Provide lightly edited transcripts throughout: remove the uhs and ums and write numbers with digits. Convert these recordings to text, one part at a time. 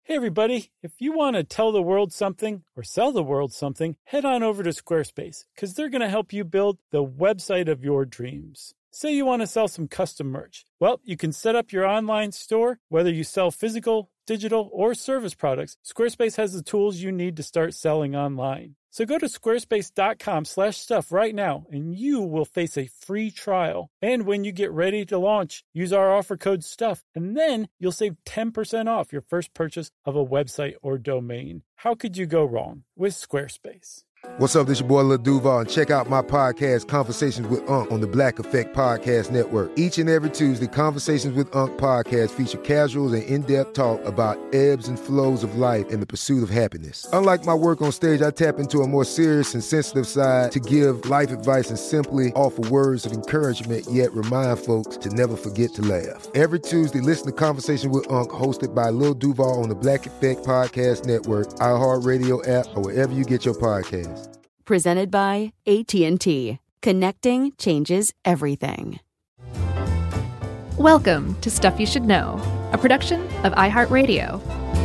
Hey everybody, if you want to tell the world something or sell the world something, head on over to Squarespace because they're going to help you build the website of your dreams. Say you want to sell some custom merch. Well, you can set up your online store, whether you sell physical, digital, or service products. Squarespace has the tools you need to start selling online. So go to squarespace.com/stuff right now and you will face a free trial. And when you get ready to launch, use our offer code STUFF and then you'll save 10% off your first purchase of a website or domain. How could you go wrong with Squarespace? What's up, this your boy Lil Duval, and check out my podcast, Conversations with Unc, on the Black Effect Podcast Network. Each and every Tuesday, Conversations with Unc podcast feature casuals and in-depth talk about ebbs and flows of life and the pursuit of happiness. Unlike my work on stage, I tap into a more serious and sensitive side to give life advice and simply offer words of encouragement, yet remind folks to never forget to laugh. Every Tuesday, listen to Conversation with Unc, hosted by Lil Duval on the Black Effect Podcast Network, iHeartRadio app, or wherever you get your podcasts. Presented by AT&T. Connecting changes everything. Welcome to Stuff You Should Know, a production of iHeartRadio.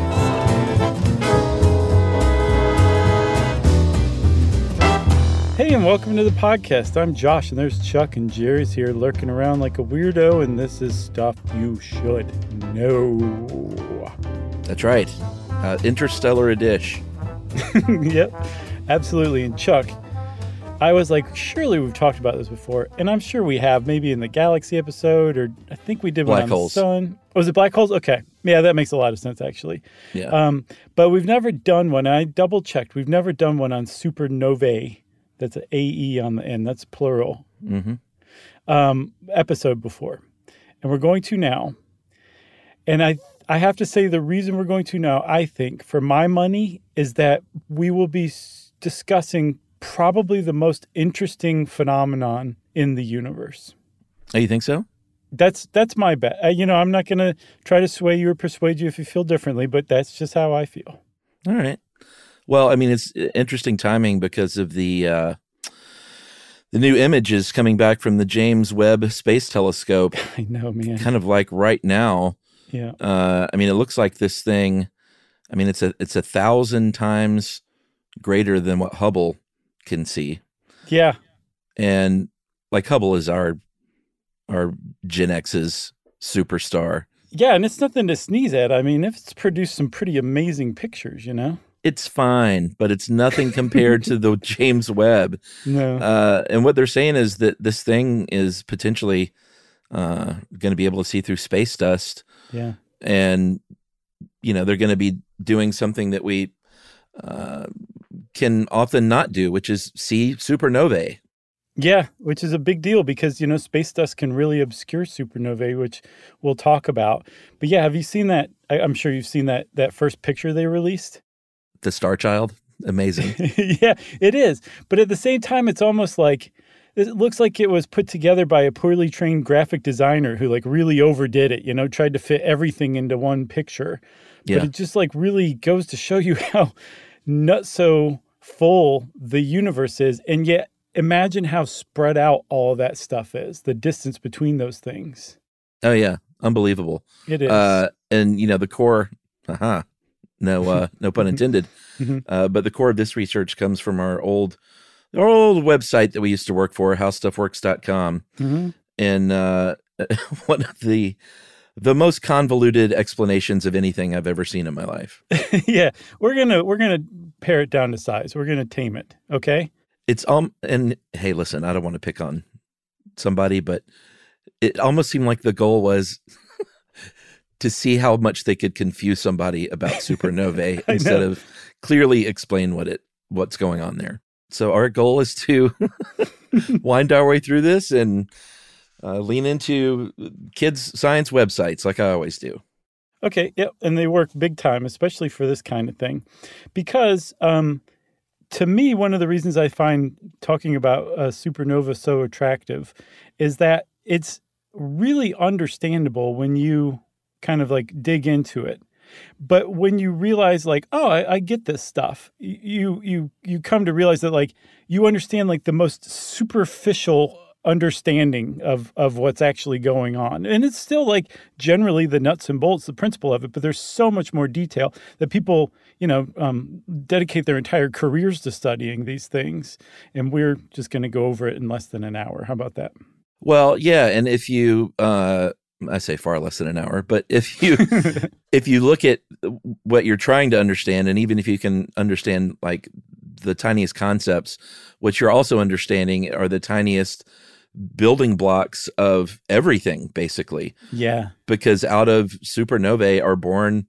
Hey, and welcome to the podcast. I'm Josh, and there's Chuck, and Jerry's here lurking around like a weirdo, and this is Stuff You Should Know. That's right. Interstellar Edition. Yep. Absolutely. And Chuck, I was like, surely we've talked about this before. And I'm sure we have, maybe in the Galaxy episode, or I think we did one on the Sun. Was it Black Holes? Okay. Yeah, that makes a lot of sense, actually. Yeah. But we've never done one. I double checked. We've never done one on supernovae. That's an AE on the end. That's plural. Mm-hmm. Episode before. And we're going to now. And I have to say the reason we're going to now, I think, for my money, is that we will be discussing probably the most interesting phenomenon in the universe. Oh, you think so? That's my bet. I'm not going to try to sway you or persuade you if you feel differently, but that's just how I feel. All right. Well, I mean, it's interesting timing because of the new images coming back from the James Webb Space Telescope. I know, man. Kind of like right now. Yeah. I mean, it looks like this thing. I mean, it's 1,000 times greater than what Hubble can see. Yeah. And like Hubble is our Gen X's superstar. Yeah, and it's nothing to sneeze at. I mean, it's produced some pretty amazing pictures, It's fine, but it's nothing compared to the James Webb. No. And what they're saying is that this thing is potentially going to be able to see through space dust. Yeah. And, they're going to be doing something that we can often not do, which is see supernovae. Yeah, which is a big deal because, space dust can really obscure supernovae, which we'll talk about. But yeah, have you seen that? I'm sure you've seen that first picture they released. The Star Child? Amazing. Yeah, it is. But at the same time, it's almost like, it looks like it was put together by a poorly trained graphic designer who really overdid it, tried to fit everything into one picture. Yeah. But it just really goes to show you how not so full the universe is. And yet imagine how spread out all of that stuff is, the distance between those things. Oh, yeah. Unbelievable. It is. And, the core, no pun intended, but the core of this research comes from our old website that we used to work for, howstuffworks.com. Mm-hmm. And one of the most convoluted explanations of anything I've ever seen in my life. Yeah, we're gonna pare it down to size. We're gonna tame it. Okay. It's and hey, listen, I don't want to pick on somebody, but it almost seemed like the goal was to see how much they could confuse somebody about supernovae instead of clearly explain what's going on there. So our goal is to wind our way through this and lean into kids' science websites like I always do. Okay, yep, and they work big time, especially for this kind of thing. Because to me, one of the reasons I find talking about supernova so attractive is that it's really understandable when you kind of dig into it. But when you realize I get this stuff, you come to realize that you understand the most superficial understanding of what's actually going on. And it's still like generally the nuts and bolts, the principle of it, but there's so much more detail that people, dedicate their entire careers to studying these things. And we're just going to go over it in less than an hour. How about that? Well, yeah. And if you, I say far less than an hour, but if you, if you look at what you're trying to understand, and even if you can understand like the tiniest concepts, what you're also understanding are the tiniest building blocks of everything, basically. Yeah. Because out of supernovae are born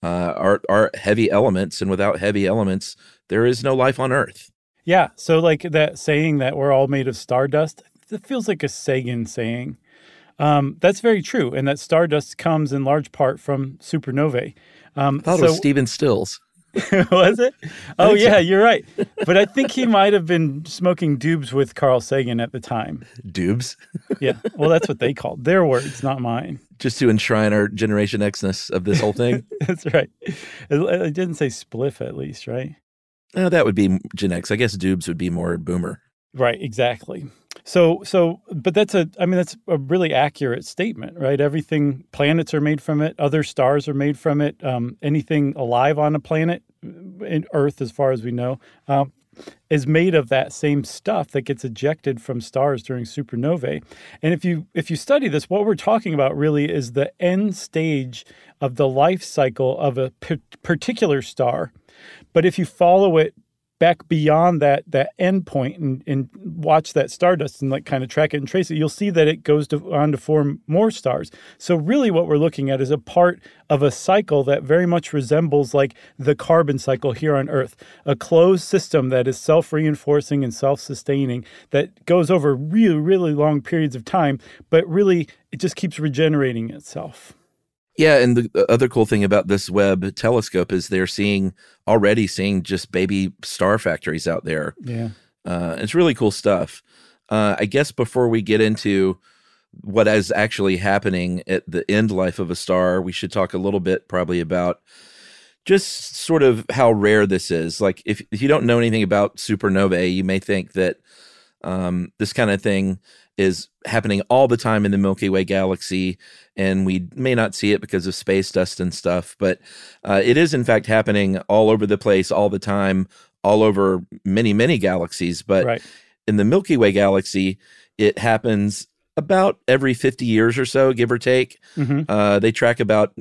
are heavy elements, and without heavy elements, there is no life on Earth. Yeah. So like that saying that we're all made of stardust, it feels like a Sagan saying. That's very true, and that stardust comes in large part from supernovae. I thought it was Stephen Stills. Was it? Oh, yeah, you're right. But I think he might have been smoking doobs with Carl Sagan at the time. Doobs? Yeah. Well, that's what they called their words, not mine. Just to enshrine our Generation X-ness of this whole thing? That's right. It didn't say spliff, at least, right? No, that would be Gen X. I guess doobs would be more boomer. Right, exactly. But that's a really accurate statement, right? Everything, planets are made from it, other stars are made from it, anything alive on a planet, in Earth as far as we know, is made of that same stuff that gets ejected from stars during supernovae. And if you study this, what we're talking about really is the end stage of the life cycle of a particular star. But if you follow it back beyond that end point and watch that stardust and like kind of track it and trace it, you'll see that it goes on to form more stars. So really what we're looking at is a part of a cycle that very much resembles like the carbon cycle here on Earth, a closed system that is self-reinforcing and self-sustaining that goes over really, really long periods of time, but really it just keeps regenerating itself. Yeah, and the other cool thing about this Webb telescope is they're already seeing just baby star factories out there. Yeah. It's really cool stuff. I guess before we get into what is actually happening at the end life of a star, we should talk a little bit probably about just sort of how rare this is. Like if you don't know anything about supernovae, you may think that this kind of thing is happening all the time in the Milky Way galaxy, and we may not see it because of space dust and stuff, but it is in fact happening all over the place, all the time, all over many, many galaxies. But right. In the Milky Way galaxy, it happens about every 50 years or so, give or take. Mm-hmm. They track about,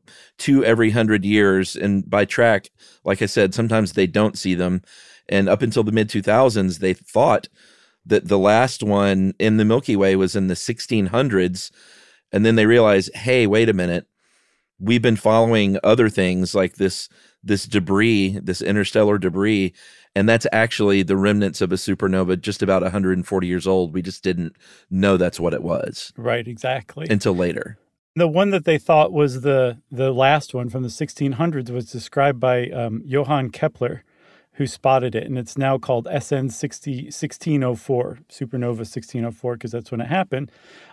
2 every 100 years. And by track, like I said, sometimes they don't see them. And up until the mid-2000s, they thought that the last one in the Milky Way was in the 1600s. And then they realized, hey, wait a minute. We've been following other things like this debris, this interstellar debris, and that's actually the remnants of a supernova just about 140 years old. We just didn't know that's what it was. Right, exactly. Until later. The one that they thought was the last one from the 1600s was described by Johann Kepler, who spotted it, and it's now called SN 1604, supernova 1604, because that's when it happened.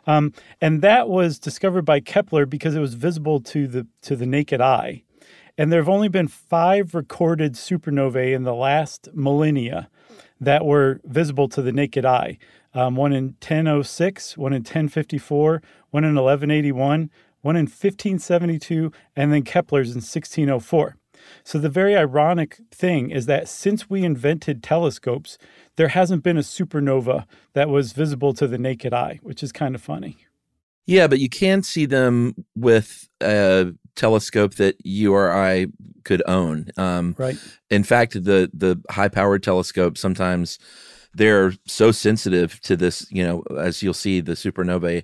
And that was discovered by Kepler because it was visible to the naked eye. And there have only been 5 recorded supernovae in the last millennia that were visible to the naked eye. One in 1006, one in 1054, one in 1181, one in 1572, and then Kepler's in 1604. So the very ironic thing is that since we invented telescopes, there hasn't been a supernova that was visible to the naked eye, which is kind of funny. Yeah, but you can see them with a telescope that you or I could own. Right. In fact, the high-powered telescopes, sometimes they're so sensitive to this, as you'll see, the supernovae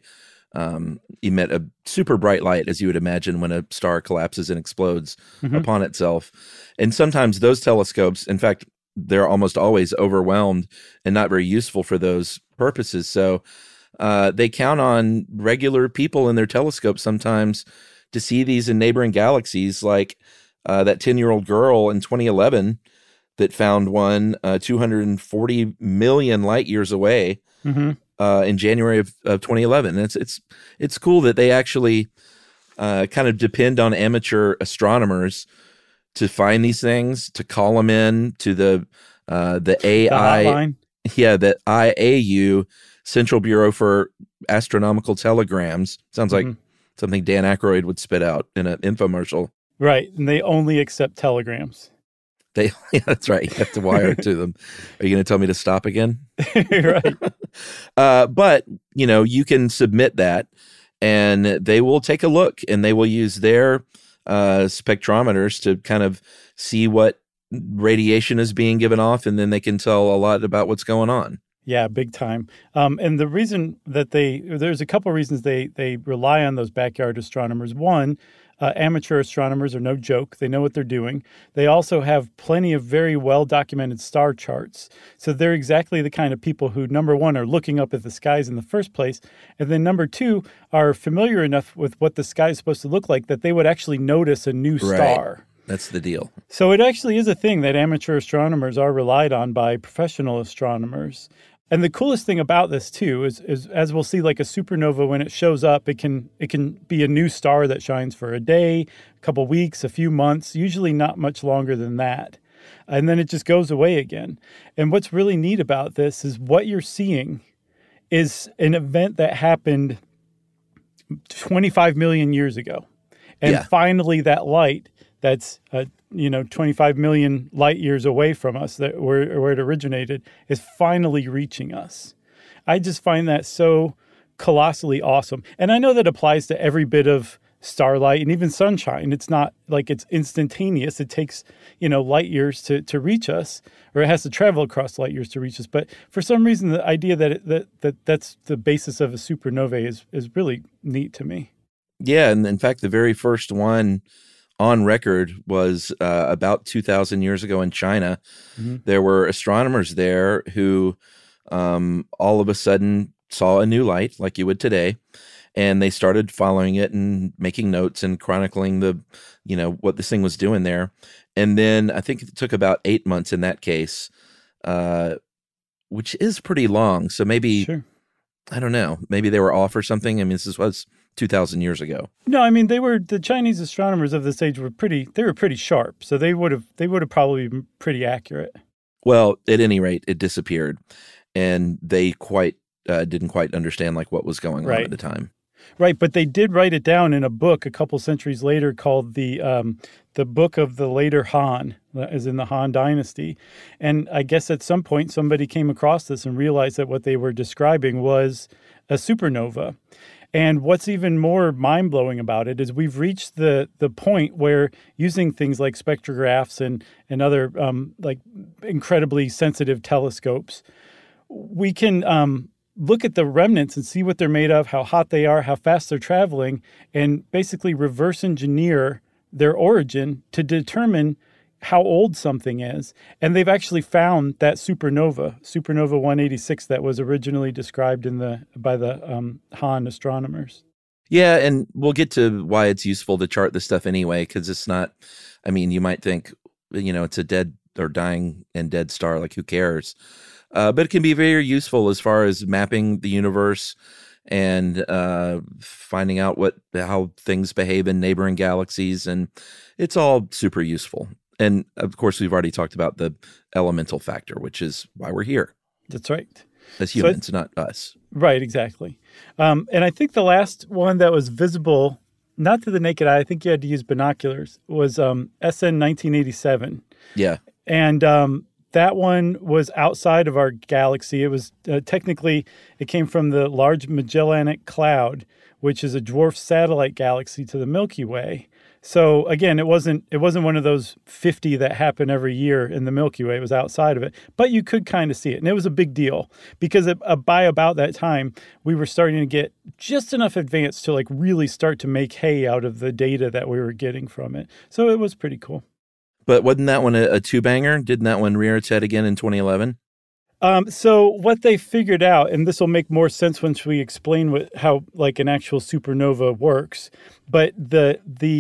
emit a super bright light, as you would imagine when a star collapses and explodes upon itself. And sometimes those telescopes, in fact, they're almost always overwhelmed and not very useful for those purposes. So they count on regular people in their telescopes sometimes to see these in neighboring galaxies, like that 10-year-old girl in 2011 that found one 240 million light years away. In January of 2011. And it's cool that they actually kind of depend on amateur astronomers to find these things, to call them in to the AI, hotline. Yeah, the IAU Central Bureau for Astronomical Telegrams. Sounds like something Dan Aykroyd would spit out in an infomercial. Right. And they only accept telegrams. Yeah, that's right. You have to wire it to them. Are you going to tell me to stop again? Right. But, you can submit that and they will take a look and they will use their spectrometers to kind of see what radiation is being given off. And then they can tell a lot about what's going on. Yeah, big time. And the reason that there's a couple of reasons they rely on those backyard astronomers. One, amateur astronomers are no joke. They know what they're doing. They also have plenty of very well-documented star charts. So they're exactly the kind of people who, number one, are looking up at the skies in the first place. And then number two, are familiar enough with what the sky is supposed to look like that they would actually notice a new star. Right. That's the deal. So it actually is a thing that amateur astronomers are relied on by professional astronomers. And the coolest thing about this, too, is as we'll see, like a supernova, when it shows up, it can be a new star that shines for a day, a couple weeks, a few months, usually not much longer than that. And then it just goes away again. And what's really neat about this is what you're seeing is an event that happened 25 million years ago. And finally, that light that's 25 million light years away from us, that where it originated, is finally reaching us. I just find that so colossally awesome. And I know that applies to every bit of starlight and even sunshine. It's not like it's instantaneous. It takes, light years to reach us, or it has to travel across light years to reach us. But for some reason, the idea that's the basis of a supernovae is really neat to me. Yeah, and in fact, the very first one on record was about 2,000 years ago in China. Mm-hmm. There were astronomers there who all of a sudden saw a new light like you would today, and they started following it and making notes and chronicling what this thing was doing there. And then I think it took about 8 months in that case, which is pretty long. So maybe, sure. I don't know, maybe they were off or something. I mean, this was 2,000 years ago. No, I mean, the Chinese astronomers of this age were pretty sharp. So they would have probably been pretty accurate. Well, at any rate, it disappeared, and they didn't quite understand what was going on at the time. Right, but they did write it down in a book a couple centuries later called the Book of the Later Han, as in the Han Dynasty. And I guess at some point somebody came across this and realized that what they were describing was a supernova. And what's even more mind-blowing about it is we've reached the point where using things like spectrographs and other incredibly sensitive telescopes, we can look at the remnants and see what they're made of, how hot they are, how fast they're traveling, and basically reverse engineer their origin to determine how old something is. And they've actually found that supernova 186 that was originally described by the Han astronomers. Yeah, and we'll get to why it's useful to chart this stuff anyway, because it's not, I mean, you might think, it's a dead or dying and dead star, who cares? But it can be very useful as far as mapping the universe and finding out how things behave in neighboring galaxies, and it's all super useful. And of course, we've already talked about the elemental factor, which is why we're here. That's right. As humans, not us. Right, exactly. And I think the last one that was visible, not to the naked eye, I think you had to use binoculars, was SN 1987. Yeah. And that one was outside of our galaxy. It was technically, it came from the Large Magellanic Cloud, which is a dwarf satellite galaxy to the Milky Way. So again, it wasn't one of those 50 that happen every year in the Milky Way. It was outside of it, but you could kind of see it, and it was a big deal because by about that time we were starting to get just enough advance to really start to make hay out of the data that we were getting from it. So it was pretty cool. But wasn't that one a two-banger? Didn't that one rear its head again in 2011? So what they figured out, and this will make more sense once we explain how an actual supernova works, but the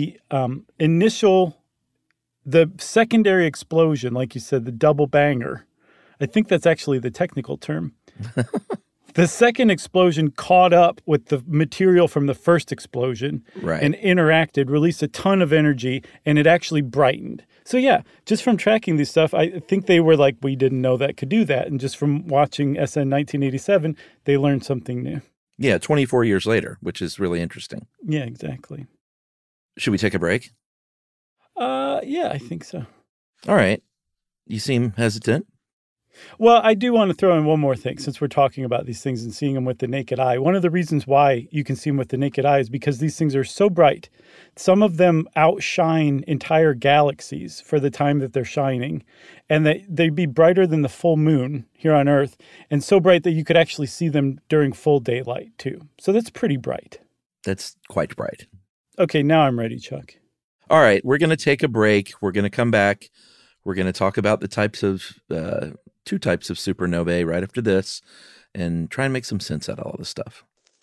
secondary explosion, like you said, the double banger, I think that's actually the technical term. The second explosion caught up with the material from the first explosion and interacted, released a ton of energy, and it actually brightened. So yeah, just from tracking this stuff, I think they were like, we didn't know that could do that. And just from watching SN 1987, they learned something new. Yeah, 24 years later, which is really interesting. Yeah, exactly. Should we take a break? Yeah, I think so. All right. You seem hesitant. Well, I do want to throw in one more thing since we're talking about these things and seeing them with the naked eye. One of the reasons why you can see them with the naked eye is because these things are so bright. Some of them outshine entire galaxies for the time that they're shining. And they'd be brighter than the full moon here on Earth, and so bright that you could actually see them during full daylight, too. So that's pretty bright. That's quite bright. Okay, now I'm ready, Chuck. All right, we're going to take a break. We're going to come back. We're going to talk about the types of, 2 types of supernovae right after this and try and make some sense out of all this stuff.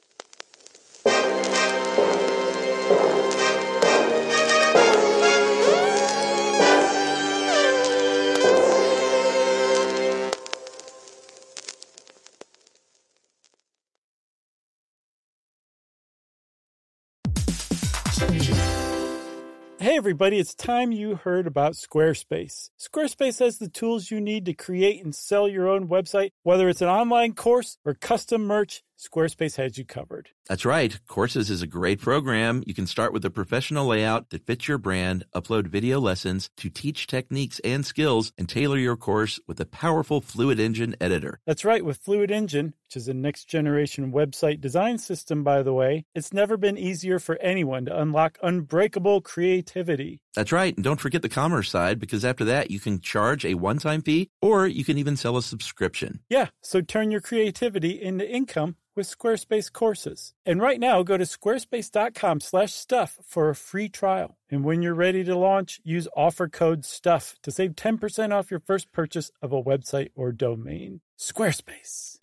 Hey everybody, it's time you heard about Squarespace. Squarespace has the tools you need to create and sell your own website. Whether it's an online course or custom merch, Squarespace has you covered. That's right. Courses is a great program. You can start with a professional layout that fits your brand, upload video lessons to teach techniques and skills, and tailor your course with a powerful Fluid Engine editor. That's right. With Fluid Engine, which is a next-generation website design system, by the way, it's never been easier for anyone to unlock unbreakable creativity. That's right. And don't forget the commerce side, because after that, you can charge a one-time fee, or you can even sell a subscription. Yeah, so turn your creativity into income with Squarespace courses. And right now, go to squarespace.com/stuff for a free trial. And when you're ready to launch, use offer code STUFF to save 10% off your first purchase of a website or domain. Squarespace.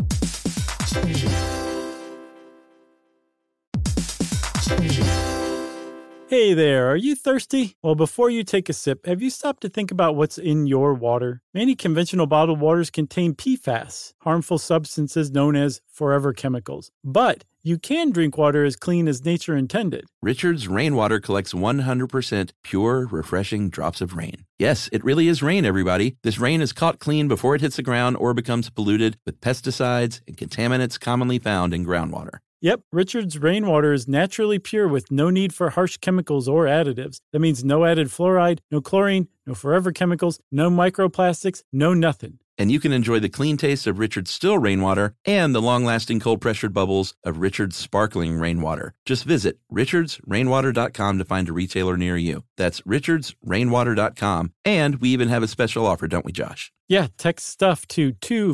Hey there, are you thirsty? Well, before you take a sip, have you stopped to think about what's in your water? Many conventional bottled waters contain PFAS, harmful substances known as forever chemicals. But you can drink water as clean as nature intended. Richard's Rainwater collects 100% pure, refreshing drops of rain. Yes, it really is rain, everybody. This rain is caught clean before it hits the ground or becomes polluted with pesticides and contaminants commonly found in groundwater. Yep, Richard's Rainwater is naturally pure with no need for harsh chemicals or additives. That means no added fluoride, no chlorine, no forever chemicals, no microplastics, no nothing. And you can enjoy the clean taste of Richard's still rainwater and the long-lasting cold-pressured bubbles of Richard's sparkling rainwater. Just visit richardsrainwater.com to find a retailer near you. That's richardsrainwater.com. And we even have a special offer, don't we, Josh? Yeah, text STUFF to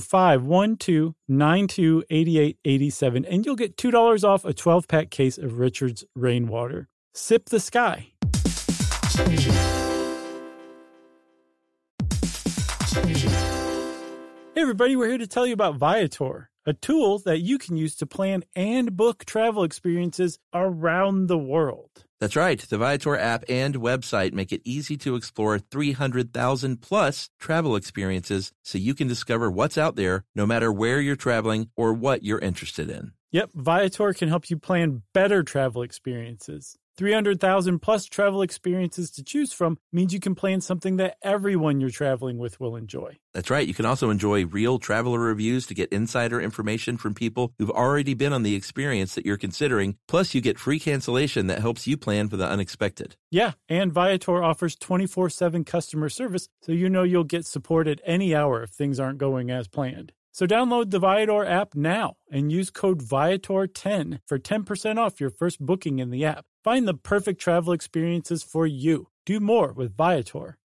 2512928887, and you'll get $2 off a 12-pack case of Richard's Rainwater. Sip the sky. Hey everybody, we're here to tell you about Viator, a tool that you can use to plan and book travel experiences around the world. That's right. The Viator app and website make it easy to explore 300,000 plus travel experiences so you can discover what's out there no matter where you're traveling or what you're interested in. Yep, Viator can help you plan better travel experiences. 300,000 plus travel experiences to choose from means you can plan something that everyone you're traveling with will enjoy. That's right. You can also enjoy real traveler reviews to get insider information from people who've already been on the experience that you're considering. Plus, you get free cancellation that helps you plan for the unexpected. Yeah, and Viator offers 24/7 customer service, so you know you'll get support at any hour if things aren't going as planned. So download the Viator app now and use code Viator10 for 10% off your first booking in the app. Find the perfect travel experiences for you. Do more with Viator.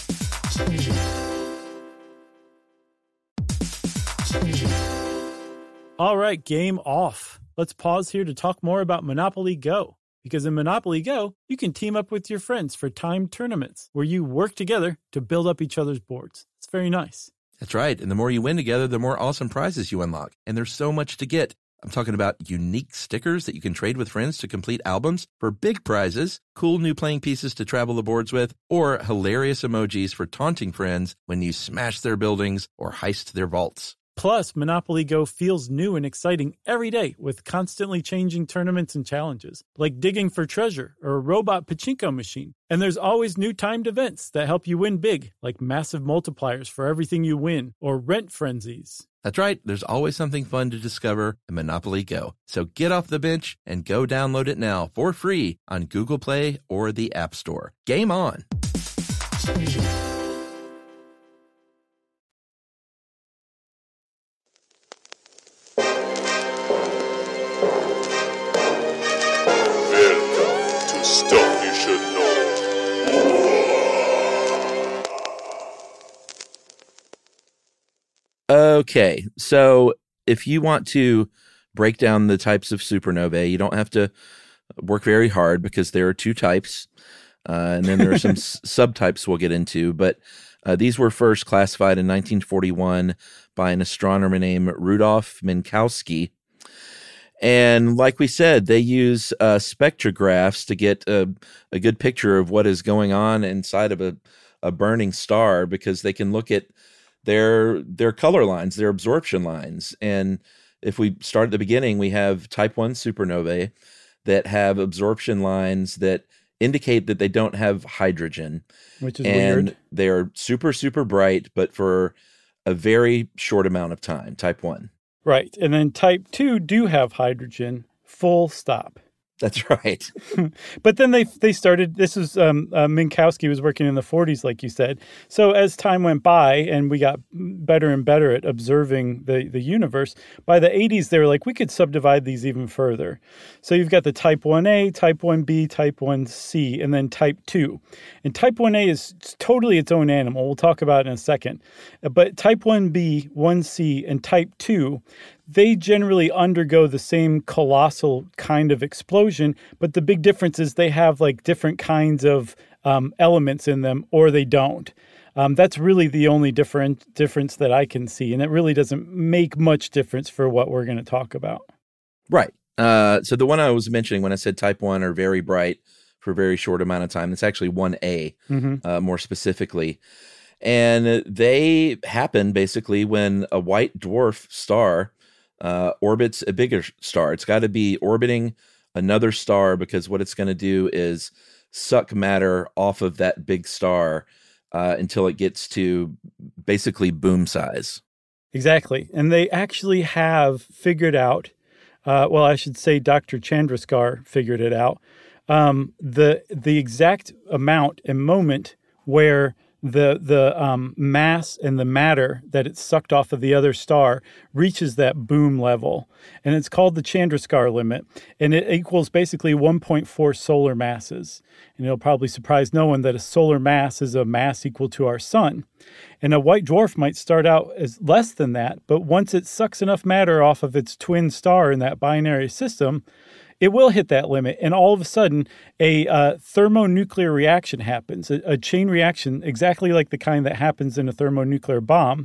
All right, game off. Let's pause here to talk more about Monopoly Go. Because in Monopoly Go, you can team up with your friends for timed tournaments where you work together to build up each other's boards. It's very nice. That's right. And the more you win together, the more awesome prizes you unlock. And there's so much to get. I'm talking about unique stickers that you can trade with friends to complete albums for big prizes, cool new playing pieces to travel the boards with, or hilarious emojis for taunting friends when you smash their buildings or heist their vaults. Plus, Monopoly Go feels new and exciting every day with constantly changing tournaments and challenges, like digging for treasure or a robot pachinko machine. And there's always new timed events that help you win big, like massive multipliers for everything you win or rent frenzies. That's right. There's always something fun to discover in Monopoly Go. So get off the bench and go download it now for free on Google Play or the App Store. Game on! Welcome to Stuff You Should Know. Okay, so if you want to break down the types of supernovae, you don't have to work very hard because there are two types, and then there are some subtypes we'll get into. But these were first classified in 1941 by an astronomer named Rudolf Minkowski. And like we said, they use spectrographs to get a good picture of what is going on inside of a burning star, because they can look at their color lines, their absorption lines. And if we start at the beginning, we have type 1 supernovae that have absorption lines that indicate that they don't have hydrogen. Which is and weird. They are super, super bright, but for a very short amount of time, type 1. Right. And then type 2 do have hydrogen, full stop. That's right. But then they started, this is, Minkowski was working in the 40s, like you said. So as time went by and we got better and better at observing the universe, by the 80s, they were like, we could subdivide these even further. So you've got the type 1A, type 1B, type 1C, and then type 2. And type 1A is totally its own animal. We'll talk about it in a second. But type 1B, 1C, and type 2, they generally undergo the same colossal kind of explosion, but the big difference is they have like different kinds of elements in them, or they don't. That's really the only difference that I can see, and it really doesn't make much difference for what we're going to talk about. Right. So the one I was mentioning when I said type 1 are very bright for a very short amount of time, it's actually 1A, more specifically. And they happen basically when a white dwarf star orbits a bigger star. It's got to be orbiting another star, because what it's going to do is suck matter off of that big star until it gets to basically boom size. Exactly. And they actually have figured out, well, I should say Dr. Chandrasekhar figured it out, the exact amount and moment where the mass and the matter that it's sucked off of the other star reaches that boom level. And it's called the Chandrasekhar limit. And it equals basically 1.4 solar masses. And it'll probably surprise no one that a solar mass is a mass equal to our sun. And a white dwarf might start out as less than that, but once it sucks enough matter off of its twin star in that binary system, it will hit that limit, and all of a sudden, a thermonuclear reaction happens, a chain reaction exactly like the kind that happens in a thermonuclear bomb.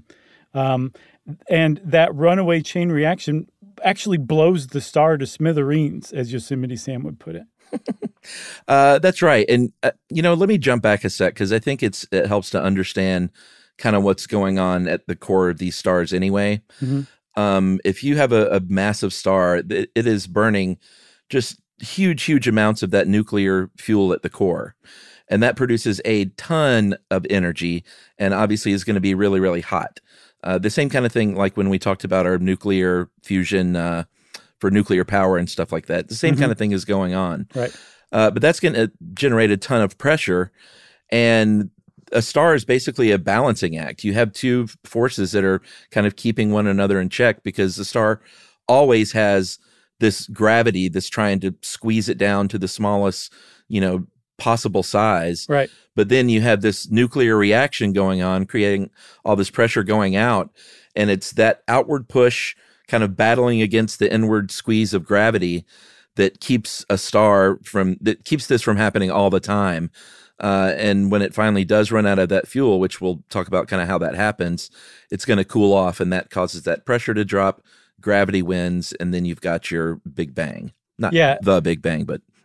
And that runaway chain reaction actually blows the star to smithereens, as Yosemite Sam would put it. That's right. And, let me jump back a sec, because I think it helps to understand kind of what's going on at the core of these stars anyway. If you have a massive star, it is burning just huge amounts of that nuclear fuel at the core. And that produces a ton of energy and obviously is going to be really, really hot. The same kind of thing like when we talked about our nuclear fusion for nuclear power and stuff like that. The same kind of thing is going on. Right. But that's going to generate a ton of pressure. And a star is basically a balancing act. You have two forces that are kind of keeping one another in check, because the star always has this gravity that's trying to squeeze it down to the smallest, possible size. Right. But then you have this nuclear reaction going on, creating all this pressure going out. And it's that outward push kind of battling against the inward squeeze of gravity that keeps this from happening all the time. And when it finally does run out of that fuel, which we'll talk about kind of how that happens, it's going to cool off, and that causes that pressure to drop. Gravity wins, and then you've got your Big Bang. Not the Big Bang, but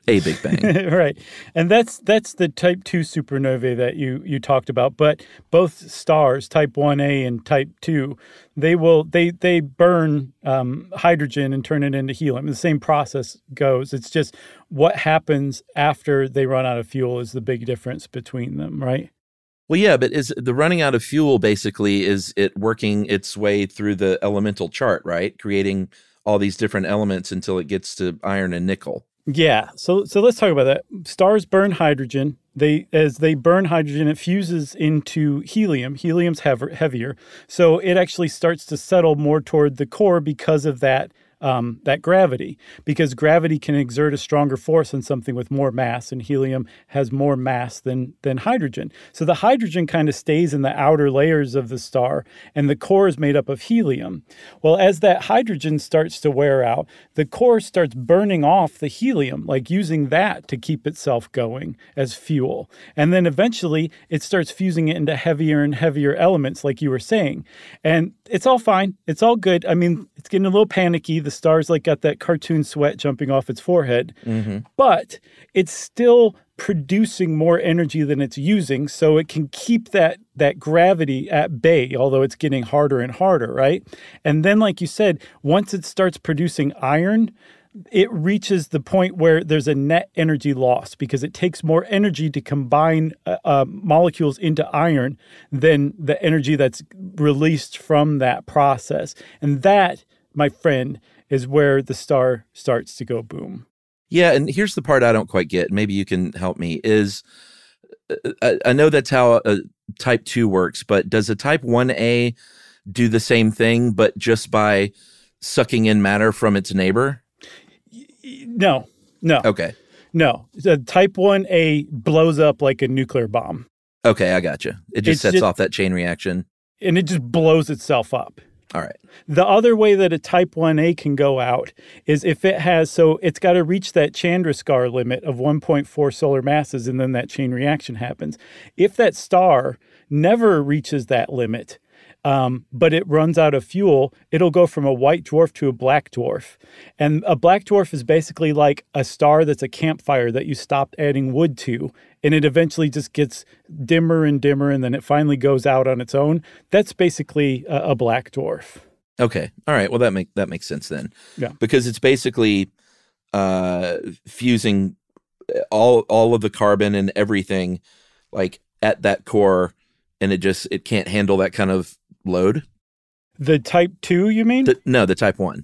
A Big Bang. Right. And that's the type 2 supernovae that you talked about. But both stars, type 1a and type 2, they burn hydrogen and turn it into helium. The same process goes. It's just what happens after they run out of fuel is the big difference between them, right? Well, yeah, but is the running out of fuel basically, is it working its way through the elemental chart, right? Creating all these different elements until it gets to iron and nickel. Yeah. So let's talk about that. Stars burn hydrogen. As they burn hydrogen, it fuses into helium. Helium's heavier. So it actually starts to settle more toward the core because of that gravity, because gravity can exert a stronger force on something with more mass, and helium has more mass than hydrogen. So the hydrogen kind of stays in the outer layers of the star, and the core is made up of helium. Well, as that hydrogen starts to wear out, the core starts burning off the helium, like using that to keep itself going as fuel. And then eventually it starts fusing it into heavier and heavier elements, like you were saying. And it's all fine. It's all good. I mean, it's getting a little panicky. The star's like got that cartoon sweat jumping off its forehead, but it's still producing more energy than it's using, so it can keep that gravity at bay, although it's getting harder and harder, right? And then, like you said, once it starts producing iron, it reaches the point where there's a net energy loss because it takes more energy to combine molecules into iron than the energy that's released from that process. And that, my friend, is where the star starts to go boom. Yeah, and here's the part I don't quite get. Maybe you can help me. Is I know that's how a type 2 works, but does a type 1a do the same thing, but just by sucking in matter from its neighbor? No. Okay. No. The type 1a blows up like a nuclear bomb. Okay, I gotcha. It just sets off that chain reaction. And it just blows itself up. All right. The other way that a type 1a can go out is if it has, so it's got to reach that Chandrasekhar limit of 1.4 solar masses, and then that chain reaction happens. If that star never reaches that limit, but it runs out of fuel, it'll go from a white dwarf to a black dwarf. And a black dwarf is basically like a star that's a campfire that you stopped adding wood to, and it eventually just gets dimmer and dimmer, and then it finally goes out on its own. That's basically a black dwarf. Okay. All right. Well, that makes sense then. Yeah. Because it's basically fusing all of the carbon and everything like at that core, and it can't handle that kind of load. The type 2, you mean? The type 1.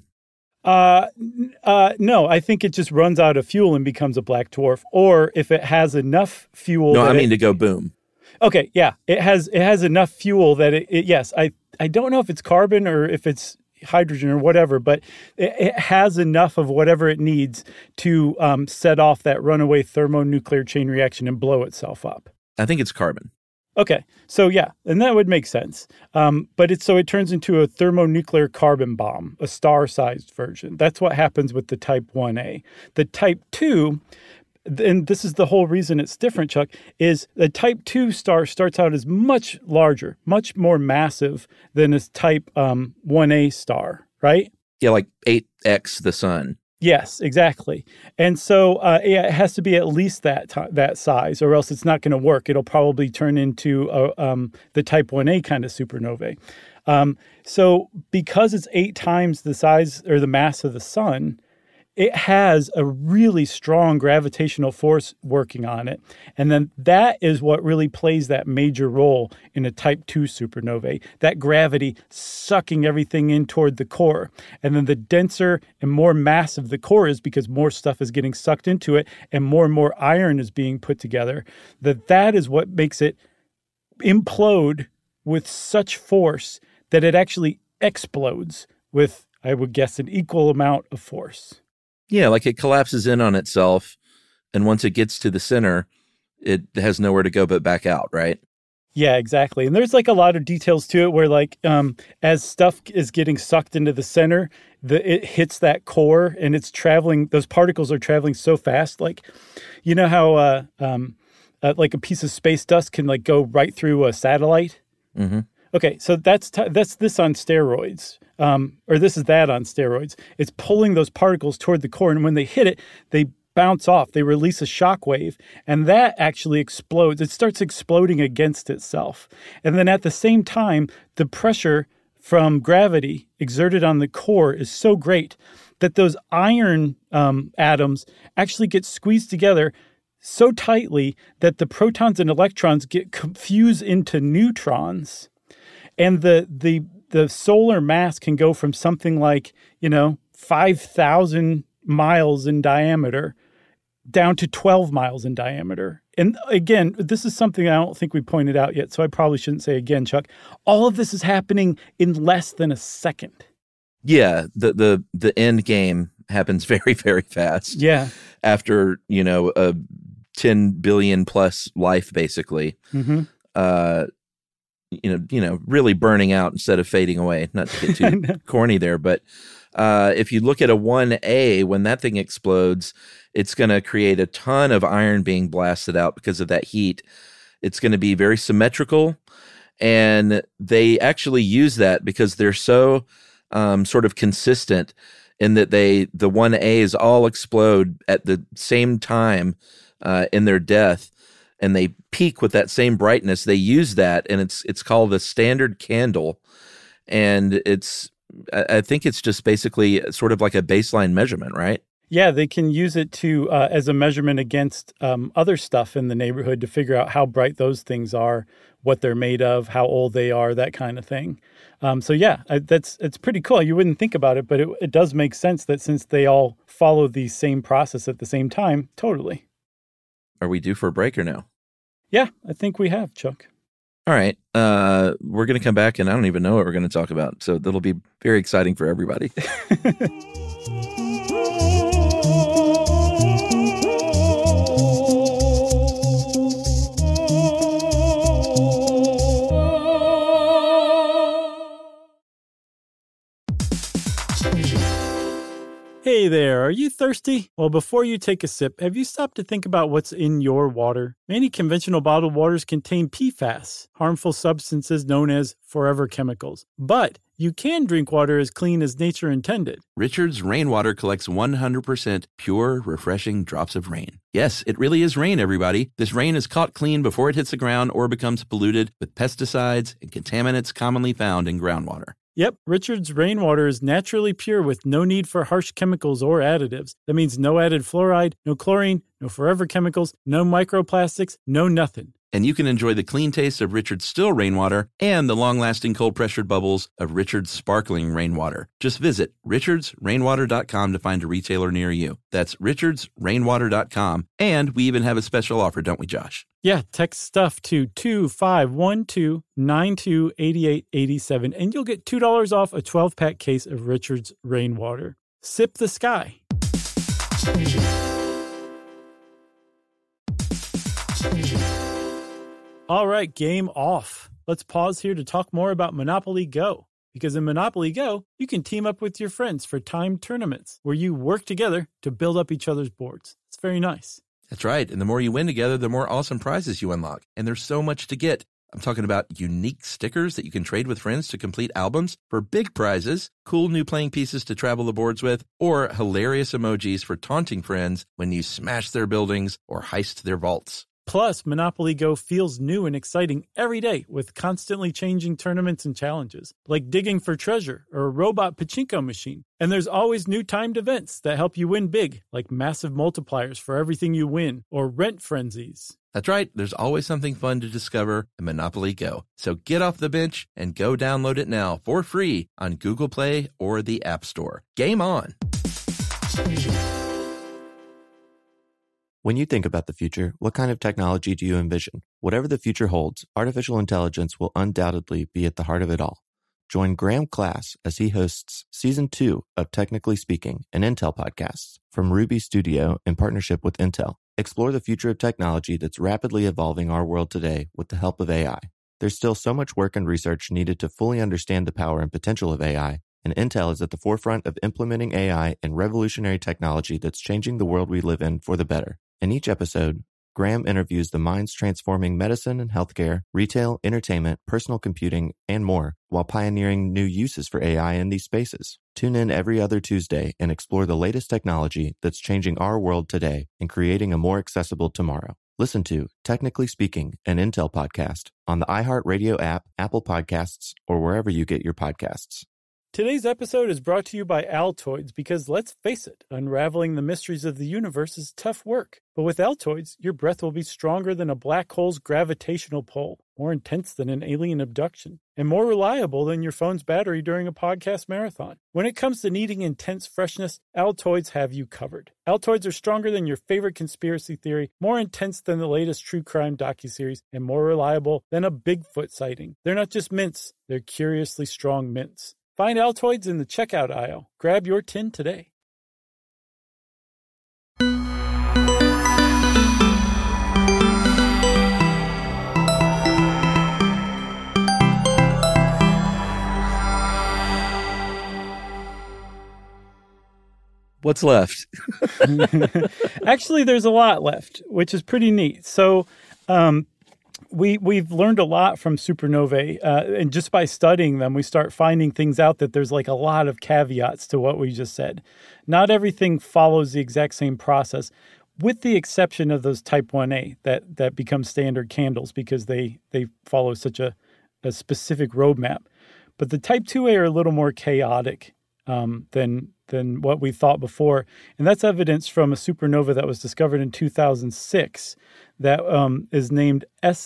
No, I think it just runs out of fuel and becomes a black dwarf. Or if it has enough fuel. No, I mean to go boom. Okay, yeah. It has enough fuel that yes, I don't know if it's carbon or if it's hydrogen or whatever, but it has enough of whatever it needs to set off that runaway thermonuclear chain reaction and blow itself up. I think it's carbon. Okay, so yeah, and that would make sense. But it turns into a thermonuclear carbon bomb, a star-sized version. That's what happens with the type 1a. The type 2, and this is the whole reason it's different, Chuck, is the type 2 star starts out as much larger, much more massive than a type 1a star, right? Yeah, like 8x the sun. Yes, exactly. And so it has to be at least that size, or else it's not going to work. It'll probably turn into the type 1a kind of supernovae. So because it's 8 times the size or the mass of the sun, it has a really strong gravitational force working on it. And then that is what really plays that major role in a type 2 supernovae, that gravity sucking everything in toward the core. And then the denser and more massive the core is, because more stuff is getting sucked into it and more iron is being put together, that is what makes it implode with such force that it actually explodes with, I would guess, an equal amount of force. Yeah, like it collapses in on itself, and once it gets to the center, it has nowhere to go but back out, right? Yeah, exactly. And there's like a lot of details to it where like as stuff is getting sucked into the center, it hits that core and it's traveling, those particles are traveling so fast. Like, you know how like a piece of space dust can like go right through a satellite? Mm-hmm. Okay, so that's this on steroids. Or this is that on steroids. It's pulling those particles toward the core, and when they hit it, they bounce off. They release a shock wave, and that actually explodes. It starts exploding against itself. And then at the same time, the pressure from gravity exerted on the core is so great that those iron atoms actually get squeezed together so tightly that the protons and electrons get confused into neutrons. And the solar mass can go from something like, 5,000 miles in diameter down to 12 miles in diameter. And again, this is something I don't think we pointed out yet, so I probably shouldn't say again, Chuck. All of this is happening in less than a second. Yeah, the end game happens very, very fast. Yeah. After, a 10 billion plus life, basically. Mm-hmm. Really burning out instead of fading away. Not to get too corny there, but if you look at a 1A, when that thing explodes, it's going to create a ton of iron being blasted out because of that heat. It's going to be very symmetrical, and they actually use that because they're so sort of consistent in that the 1As all explode at the same time in their death, and they peak with that same brightness. They use that, and it's called the standard candle, and I think it's just basically sort of like a baseline measurement, right? Yeah, they can use it to as a measurement against other stuff in the neighborhood to figure out how bright those things are, what they're made of, how old they are, that kind of thing. It's pretty cool. You wouldn't think about it, but it does make sense that since they all follow the same process at the same time, totally. Are we due for a break or no? Yeah, I think we have, Chuck. All right. We're going to come back, and I don't even know what we're going to talk about. So that'll be very exciting for everybody. Hey there, are you thirsty? Well, before you take a sip, have you stopped to think about what's in your water? Many conventional bottled waters contain PFAS, harmful substances known as forever chemicals. But you can drink water as clean as nature intended. Richard's Rainwater collects 100% pure, refreshing drops of rain. Yes, it really is rain, everybody. This rain is caught clean before it hits the ground or becomes polluted with pesticides and contaminants commonly found in groundwater. Yep, Richard's Rainwater is naturally pure with no need for harsh chemicals or additives. That means no added fluoride, no chlorine, no forever chemicals, no microplastics, no nothing. And you can enjoy the clean taste of Richard's still rainwater and the long-lasting cold-pressured bubbles of Richard's sparkling rainwater. Just visit richardsrainwater.com to find a retailer near you. That's richardsrainwater.com. And we even have a special offer, don't we, Josh? Yeah, text stuff to 2512928887, and you'll get $2 off a 12-pack case of Richard's Rainwater. Sip the sky. All right, game off. Let's pause here to talk more about Monopoly Go. Because in Monopoly Go, you can team up with your friends for timed tournaments where you work together to build up each other's boards. It's very nice. That's right. And the more you win together, the more awesome prizes you unlock. And there's so much to get. I'm talking about unique stickers that you can trade with friends to complete albums for big prizes, cool new playing pieces to travel the boards with, or hilarious emojis for taunting friends when you smash their buildings or heist their vaults. Plus, Monopoly Go feels new and exciting every day with constantly changing tournaments and challenges, like digging for treasure or a robot pachinko machine. And there's always new timed events that help you win big, like massive multipliers for everything you win or rent frenzies. That's right. There's always something fun to discover in Monopoly Go. So get off the bench and go download it now for free on Google Play or the App Store. Game on! When you think about the future, what kind of technology do you envision? Whatever the future holds, artificial intelligence will undoubtedly be at the heart of it all. Join Graham Class as he hosts Season 2 of Technically Speaking, an Intel podcast from Ruby Studio in partnership with Intel. Explore the future of technology that's rapidly evolving our world today with the help of AI. There's still so much work and research needed to fully understand the power and potential of AI, and Intel is at the forefront of implementing AI and revolutionary technology that's changing the world we live in for the better. In each episode, Graham interviews the minds transforming medicine and healthcare, retail, entertainment, personal computing, and more, while pioneering new uses for AI in these spaces. Tune in every other Tuesday and explore the latest technology that's changing our world today and creating a more accessible tomorrow. Listen to Technically Speaking, an Intel podcast on the iHeartRadio app, Apple Podcasts, or wherever you get your podcasts. Today's episode is brought to you by Altoids because, let's face it, unraveling the mysteries of the universe is tough work. But with Altoids, your breath will be stronger than a black hole's gravitational pull, more intense than an alien abduction, and more reliable than your phone's battery during a podcast marathon. When it comes to needing intense freshness, Altoids have you covered. Altoids are stronger than your favorite conspiracy theory, more intense than the latest true crime docuseries, and more reliable than a Bigfoot sighting. They're not just mints, they're curiously strong mints. Find Altoids in the checkout aisle. Grab your tin today. What's left? Actually, there's a lot left, which is pretty neat. So, we've learned a lot from supernovae, and just by studying them, we start finding things out that there's like a lot of caveats to what we just said. Not everything follows the exact same process, with the exception of those Type 1A that become standard candles because they follow such a specific roadmap. But the Type 2A are a little more chaotic than what we thought before, and that's evidence from a supernova that was discovered in 2006. That is named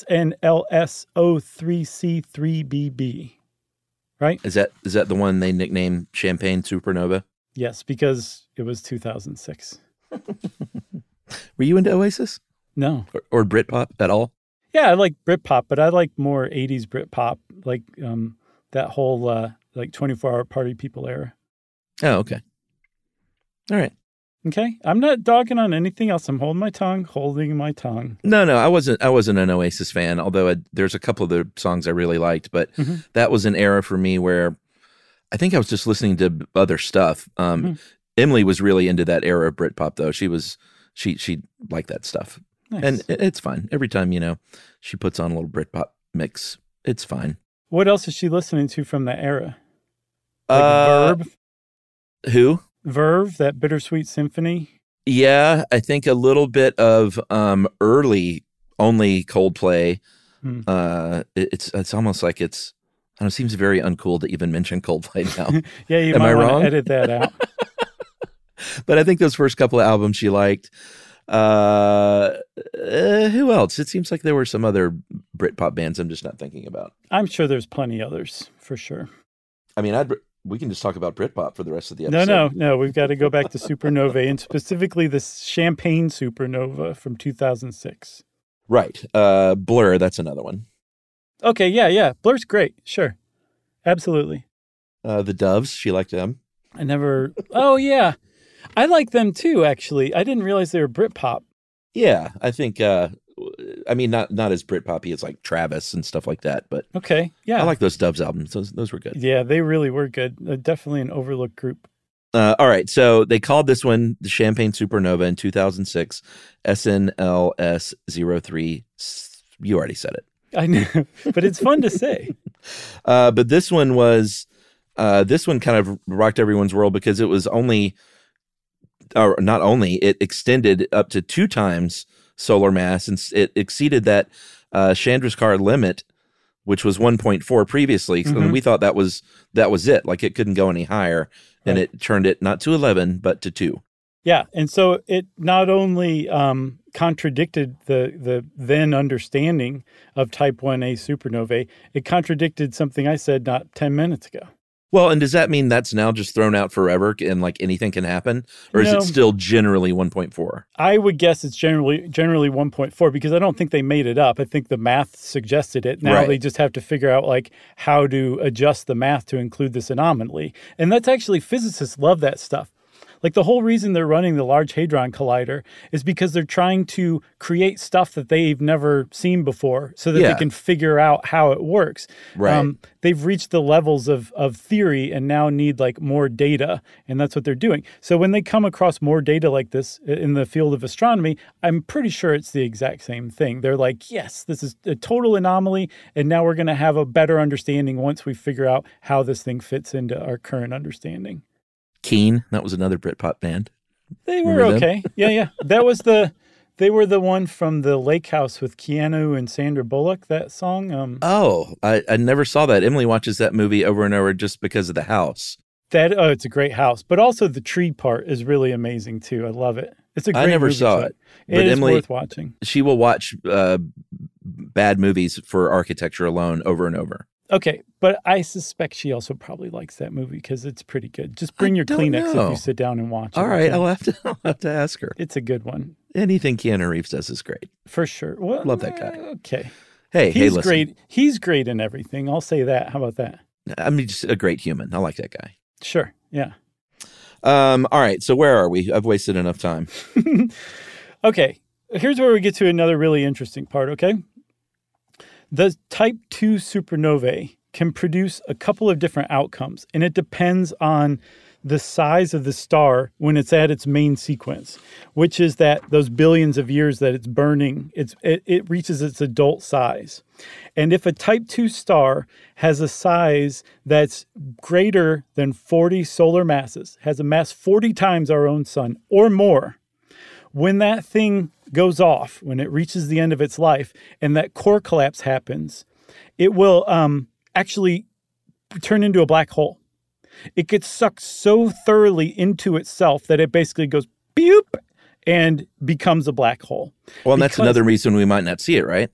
SNLS-03C3BB, right? Is that the one they nicknamed Champagne Supernova? Yes, because it was 2006. Were you into Oasis? No. Or Britpop at all? Yeah, I like Britpop, but I like more 80s Britpop, like that whole like 24-hour Party People era. Oh, okay. All right. Okay, I'm not dogging on anything else. I'm holding my tongue. No, I wasn't an Oasis fan, although there's a couple of the songs I really liked, but that was an era for me where I think I was just listening to other stuff. Emily was really into that era of Britpop, though. She liked that stuff. Nice. And it's fine. Every time, she puts on a little Britpop mix, it's fine. What else is she listening to from that era? Like Verve? Who? Verve, that Bittersweet Symphony? Yeah, I think a little bit of early only Coldplay. It's almost like it seems very uncool to even mention Coldplay now. Yeah, you Am might I want wrong? to edit that out. But I think those first couple of albums she liked. Who else? It seems like there were some other Britpop bands I'm just not thinking about. I'm sure there's plenty others, for sure. I mean, we can just talk about Britpop for the rest of the episode. No. We've got to go back to supernovae, and specifically the Champagne Supernova from 2006. Right. Blur, that's another one. Okay, yeah. Blur's great. Sure. Absolutely. The Doves, she liked them. Oh, yeah. I like them too, actually. I didn't realize they were Britpop. Yeah, I think, not as Britpoppy as like Travis and stuff like that, but okay, yeah. I like those Doves albums. Those were good. Yeah, they really were good. Definitely an overlooked group. All right, so they called this one the Champagne Supernova in 2006, SNLS-03. You already said it. I know, but it's fun to say. But this one kind of rocked everyone's world because it was it extended up to 2 times solar mass, and it exceeded that Chandrasekhar limit, which was 1.4 previously. And we thought that was it, like it couldn't go any higher, and it turned it not to 11 but to 2. Yeah, and so it not only contradicted the then understanding of Type 1A supernovae, it contradicted something I said not 10 minutes ago. Well, and does that mean that's now just thrown out forever and like anything can happen? Or is it still generally 1.4? I would guess it's generally 1.4 because I don't think they made it up. I think the math suggested it. Now they just have to figure out like how to adjust the math to include this anomaly. And that's actually, physicists love that stuff. Like the whole reason they're running the Large Hadron Collider is because they're trying to create stuff that they've never seen before so that they can figure out how it works. Right. They've reached the levels of theory and now need like more data, and that's what they're doing. So when they come across more data like this in the field of astronomy, I'm pretty sure it's the exact same thing. They're like, yes, this is a total anomaly, and now we're going to have a better understanding once we figure out how this thing fits into our current understanding. Keane, that was another Britpop band. They were okay. Yeah. They were the one from the Lake House with Keanu and Sandra Bullock, that song. I never saw that. Emily watches that movie over and over just because of the house. It's a great house, but also the tree part is really amazing too. I love it. It's a great movie. I never saw it. It is worth watching. She will watch bad movies for architecture alone over and over. Okay, but I suspect she also probably likes that movie because it's pretty good. Just bring your Kleenex if you sit down and watch it. All right, I'll have to ask her. It's a good one. Anything Keanu Reeves does is great. For sure. Well, love that guy. Okay. He's listen. Great. He's great in everything. I'll say that. How about that? I mean, just a great human. I like that guy. Sure. Yeah. All right. So where are we? I've wasted enough time. Okay. Here's where we get to another really interesting part, okay? The Type 2 supernovae can produce a couple of different outcomes, and it depends on the size of the star when it's at its main sequence, which is that those billions of years that it's burning, it reaches its adult size. And if a Type 2 star has a size that's greater than 40 solar masses, has a mass 40 times our own sun or more, when that thing goes off, when it reaches the end of its life, and that core collapse happens, it will actually turn into a black hole. It gets sucked so thoroughly into itself that it basically goes beep and becomes a black hole. Well, and that's another reason we might not see it, right?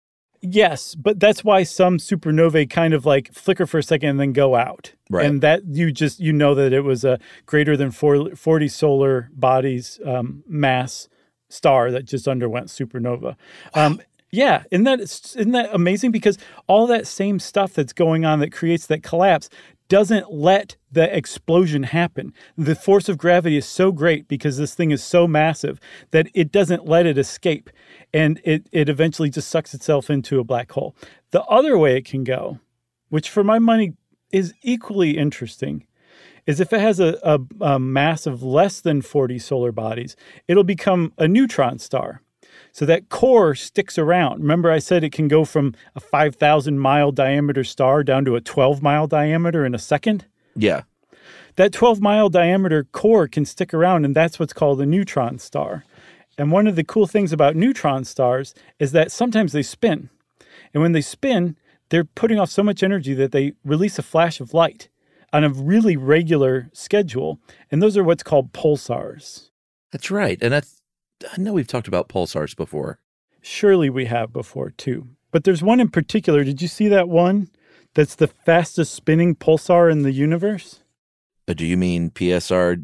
Yes, but that's why some supernovae kind of like flicker for a second and then go out. Right. And that you know that it was a greater than 40 solar bodies mass star that just underwent supernova. Wow. Yeah, isn't that amazing? Because all that same stuff that's going on that creates that collapse doesn't let the explosion happen. The force of gravity is so great because this thing is so massive that it doesn't let it escape. And it eventually just sucks itself into a black hole. The other way it can go, which for my money is equally interesting, is if it has a mass of less than 40 solar bodies, it'll become a neutron star. So that core sticks around. Remember I said it can go from a 5,000-mile diameter star down to a 12-mile diameter in a second? Yeah. That 12-mile diameter core can stick around, and that's what's called a neutron star. And one of the cool things about neutron stars is that sometimes they spin. And when they spin, they're putting off so much energy that they release a flash of light on a really regular schedule. And those are what's called pulsars. That's right. And I know we've talked about pulsars before. Surely we have before, too. But there's one in particular. Did you see that one that's the fastest spinning pulsar in the universe? Do you mean PSR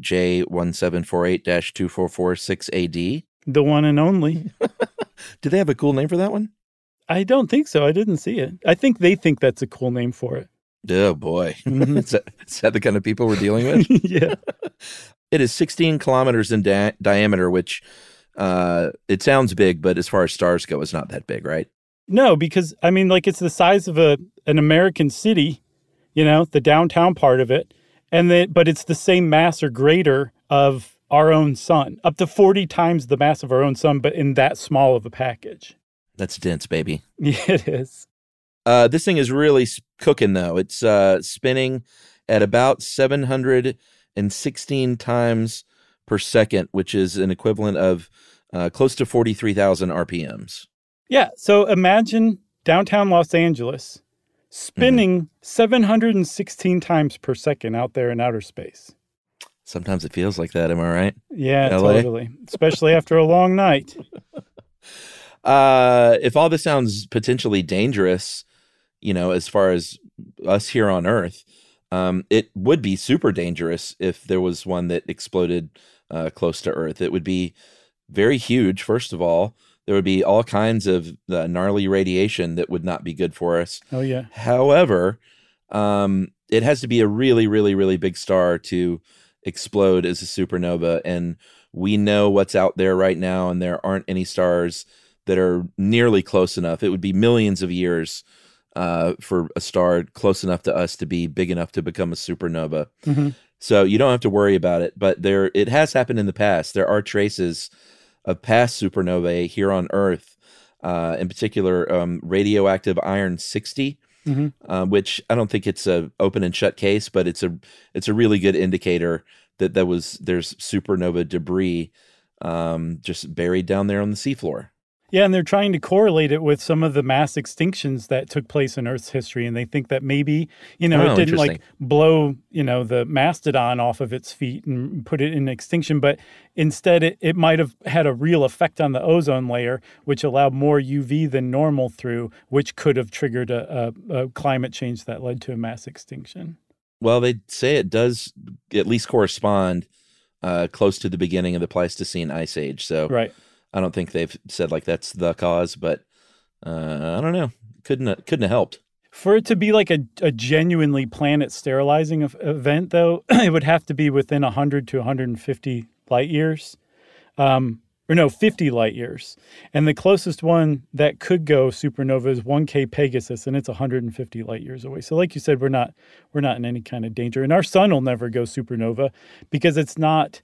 J1748-2446AD? The one and only. Do they have a cool name for that one? I don't think so. I didn't see it. I think they think that's a cool name for it. Oh, boy. Mm-hmm. Is that the kind of people we're dealing with? Yeah. It is 16 kilometers in diameter, which it sounds big, but as far as stars go, it's not that big, right? No, because, I mean, like it's the size of an American city, the downtown part of it, but it's the same mass or greater of our own sun, up to 40 times the mass of our own sun, but in that small of a package. That's dense, baby. Yeah, it is. This thing is really cooking, though. It's spinning at about 716 times per second, which is an equivalent of close to 43,000 RPMs. Yeah, so imagine downtown Los Angeles spinning 716 times per second out there in outer space. Sometimes it feels like that, am I right? Yeah, LA? Totally. Especially after a long night. If all this sounds potentially dangerous, as far as us here on Earth, it would be super dangerous if there was one that exploded close to Earth. It would be very huge, first of all. There would be all kinds of gnarly radiation that would not be good for us. Oh, yeah. However, it has to be a really, really, really big star to explode as a supernova, and we know what's out there right now, and there aren't any stars that are nearly close enough. It would be millions of years for a star close enough to us to be big enough to become a supernova. Mm-hmm. So you don't have to worry about it, but it has happened in the past. There are traces of past supernovae here on Earth, in particular radioactive iron 60, which I don't think it's a open and shut case, but it's a really good indicator that there's supernova debris just buried down there on the seafloor. Yeah, and they're trying to correlate it with some of the mass extinctions that took place in Earth's history, and they think that maybe, it didn't like blow, the mastodon off of its feet and put it in extinction, but instead it might have had a real effect on the ozone layer, which allowed more UV than normal through, which could have triggered a climate change that led to a mass extinction. Well, they say it does at least correspond close to the beginning of the Pleistocene Ice Age, so right. I don't think they've said like that's the cause, but I don't know. Couldn't have helped. For it to be like a genuinely planet sterilizing event, though, it would have to be within 100 to 150 light years. 50 light years. And the closest one that could go supernova is 1K Pegasus, and it's 150 light years away. So like you said, we're not in any kind of danger. And our sun will never go supernova because it's not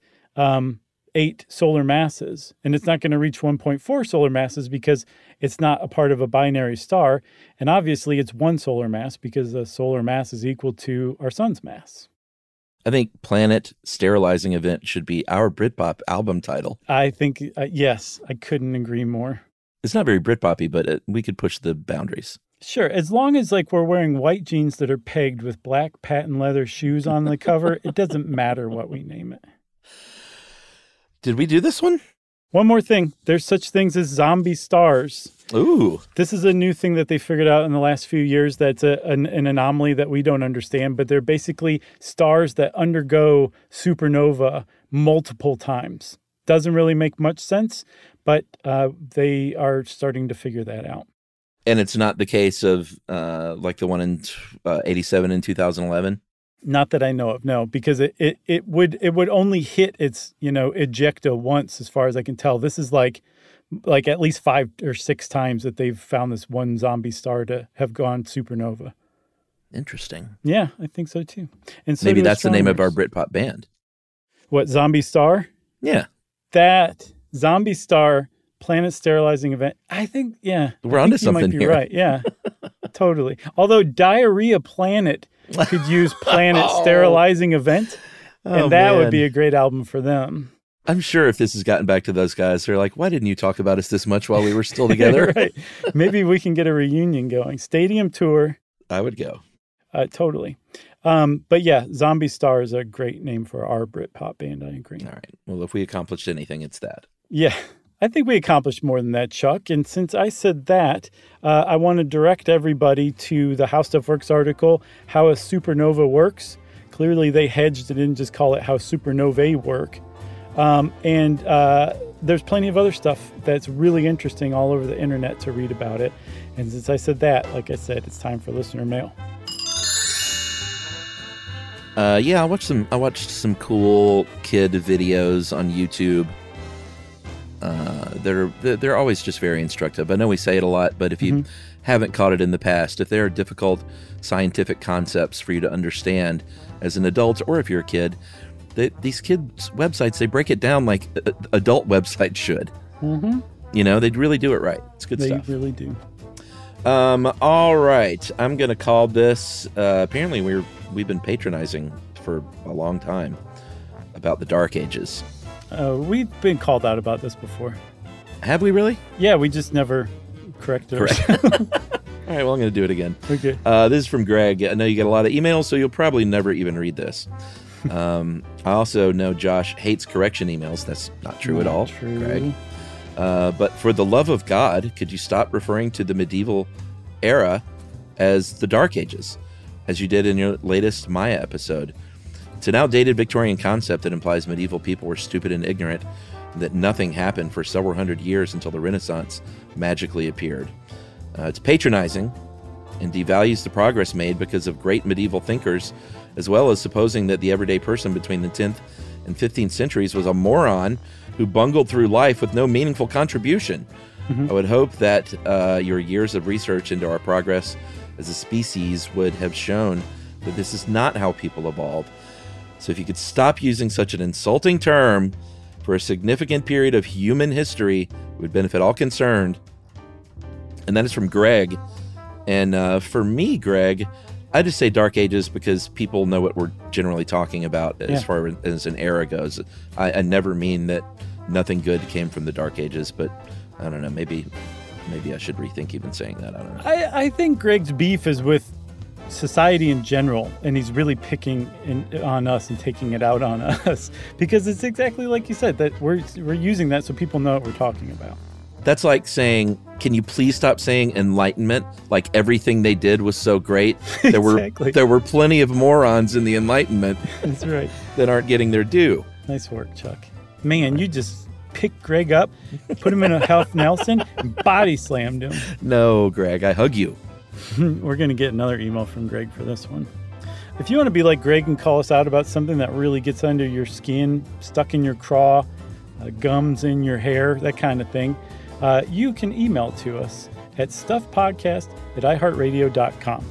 8 solar masses, and it's not going to reach 1.4 solar masses because it's not a part of a binary star. And obviously it's 1 solar mass because the solar mass is equal to our sun's mass. I think Planet Sterilizing Event should be our Britpop album title. I think, yes, I couldn't agree more. It's not very Britpoppy, but we could push the boundaries. Sure, as long as we're wearing white jeans that are pegged with black patent leather shoes on the cover, it doesn't matter what we name it. Did we do this one? One more thing. There's such things as zombie stars. Ooh. This is a new thing that they figured out in the last few years that's an anomaly that we don't understand, but they're basically stars that undergo supernova multiple times. Doesn't really make much sense, but they are starting to figure that out. And it's not the case of like the one in 87 and 2011? Not that I know of, no, because it would only hit its, ejecta once, as far as I can tell. This is like at least 5 or 6 times that they've found this one zombie star to have gone supernova. Interesting. Yeah, I think so too. And so maybe that's the name of our Britpop band. What, Zombie Star? Yeah. That Zombie Star Planet Sterilizing Event. I think, yeah. We're onto something might be here. Right, yeah. Totally. Although Diarrhea Planet could use Planet Sterilizing Event, and that would be a great album for them. I'm sure if this has gotten back to those guys, they're like, why didn't you talk about us this much while we were still together? Right. Maybe we can get a reunion going. Stadium tour. I would go. Totally. But yeah, Zombie Star is a great name for our Britpop band. I agree. All right. Well, if we accomplished anything, it's that. Yeah. I think we accomplished more than that, Chuck. And since I said that, I want to direct everybody to the How Stuff Works article, How a Supernova Works. Clearly, they hedged and didn't just call it How Supernovae Work. And there's plenty of other stuff that's really interesting all over the internet to read about it. And since I said that, like I said, it's time for listener mail. Yeah, I watched some cool kid videos on YouTube. They're always just very instructive. I know we say it a lot, but if you haven't caught it in the past, if there are difficult scientific concepts for you to understand as an adult, or if you're a kid, these kids' websites, they break it down like adult websites should. Mm-hmm. They'd really do it right. It's good stuff. They really do. All right. I'm going to call this, apparently we've been patronizing for a long time about the Dark Ages. We've been called out about this before. Have we really? Yeah, we just never corrected ourselves. All right, well, I'm going to do it again. Okay. This is from Greg. I know you get a lot of emails, so you'll probably never even read this. I also know Josh hates correction emails. That's not true at all, true. Greg. But for the love of God, could you stop referring to the medieval era as the Dark Ages, as you did in your latest Maya episode? It's an outdated Victorian concept that implies medieval people were stupid and ignorant, and that nothing happened for several hundred years until the Renaissance magically appeared. It's patronizing and devalues the progress made because of great medieval thinkers, as well as supposing that the everyday person between the 10th and 15th centuries was a moron who bungled through life with no meaningful contribution. I would hope that your years of research into our progress as a species would have shown that this is not how people evolve. So if you could stop using such an insulting term for a significant period of human history, it would benefit all concerned. And that is from Greg. And for me, Greg, I just say Dark Ages because people know what we're generally talking about as far as an era goes. I never mean that nothing good came from the Dark Ages, but I don't know, maybe I should rethink even saying that. I don't know. I think Greg's beef is with society in general, and he's really picking on us and taking it out on us because it's exactly like you said, that we're using that so people know what we're talking about. That's like saying, can you please stop saying Enlightenment? Like everything they did was so great. There were plenty of morons in the Enlightenment. That's right. That aren't getting their due. Nice work, Chuck. Man, you just picked Greg up, put him in a half Nelson, and body slammed him. No, Greg, I hug you. We're going to get another email from Greg for this one. If you want to be like Greg and call us out about something that really gets under your skin, stuck in your craw, gums in your hair, that kind of thing, you can email to us at stuffpodcast@iheartradio.com.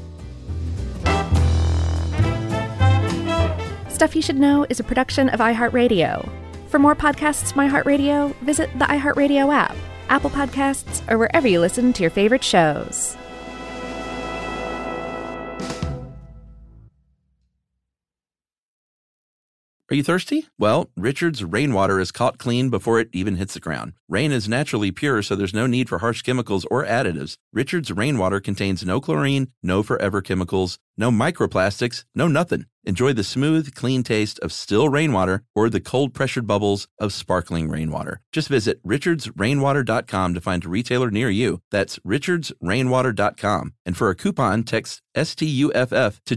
Stuff You Should Know is a production of iHeartRadio. For more podcasts from iHeartRadio, visit the iHeartRadio app, Apple Podcasts, or wherever you listen to your favorite shows. Are you thirsty? Well, Richard's rainwater is caught clean before it even hits the ground. Rain is naturally pure, so there's no need for harsh chemicals or additives. Richard's rainwater contains no chlorine, no forever chemicals, no microplastics, no nothing. Enjoy the smooth, clean taste of still rainwater or the cold-pressured bubbles of sparkling rainwater. Just visit richardsrainwater.com to find a retailer near you. That's richardsrainwater.com. And for a coupon, text STUFF to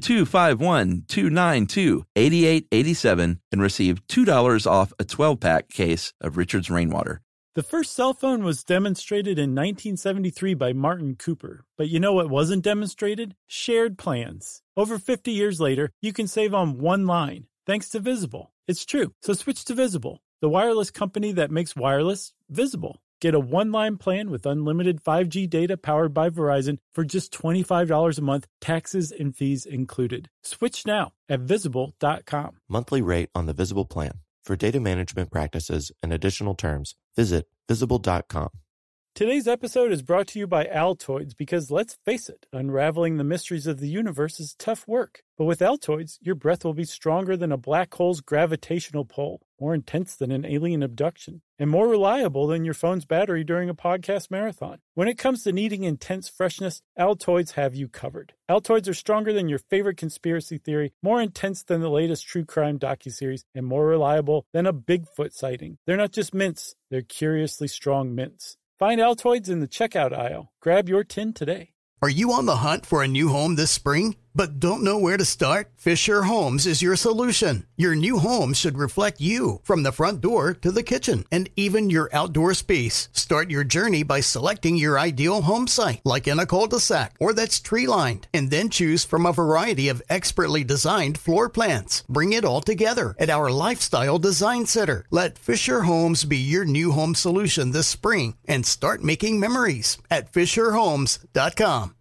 251-292-8887 and receive $2 off a 12-pack case of Richard's Rainwater. The first cell phone was demonstrated in 1973 by Martin Cooper. But you know what wasn't demonstrated? Shared plans. Over 50 years later, you can save on one line, thanks to Visible. It's true. So switch to Visible, the wireless company that makes wireless visible. Get a one-line plan with unlimited 5G data powered by Verizon for just $25 a month, taxes and fees included. Switch now at Visible.com. Monthly rate on the Visible plan. For data management practices and additional terms, visit Visible.com. Today's episode is brought to you by Altoids because, let's face it, unraveling the mysteries of the universe is tough work. But with Altoids, your breath will be stronger than a black hole's gravitational pull, more intense than an alien abduction, and more reliable than your phone's battery during a podcast marathon. When it comes to needing intense freshness, Altoids have you covered. Altoids are stronger than your favorite conspiracy theory, more intense than the latest true crime docuseries, and more reliable than a Bigfoot sighting. They're not just mints, they're curiously strong mints. Find Altoids in the checkout aisle. Grab your tin today. Are you on the hunt for a new home this spring, but don't know where to start? Fisher Homes is your solution. Your new home should reflect you, from the front door to the kitchen, and even your outdoor space. Start your journey by selecting your ideal home site, like in a cul-de-sac or that's tree-lined, and then choose from a variety of expertly designed floor plans. Bring it all together at our Lifestyle Design Center. Let Fisher Homes be your new home solution this spring and start making memories at FisherHomes.com.